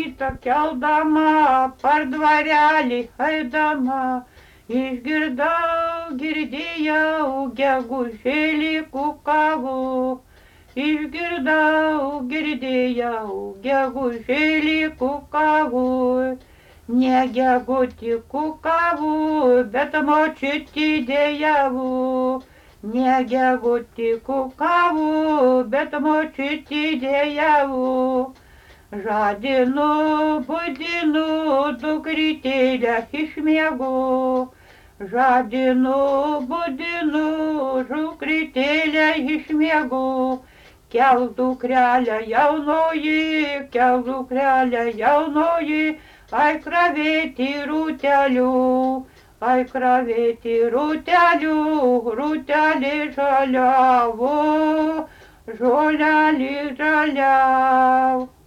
rytą keldama, per dvarelį eidama, išgirdau, girdėjau, gegužėlį kukavo. Išgirdau, girdėjau, gegužėlį kukavo. Ne gegutį kukavo, bet močiutė dejavo. Ne gegutį kukavo, bet močiutė dejavo. Žadinu, budinu, dukrytėlę iš miego. Žadinu, budinu, dukrytėlę iš miego. Kelk dukrelę jaunoji, kelk dukrelę jaunoji, ai kravėti rūtelių, ai kravėti rūtelių, rūtelį žaliavo, žolelį žaliavo.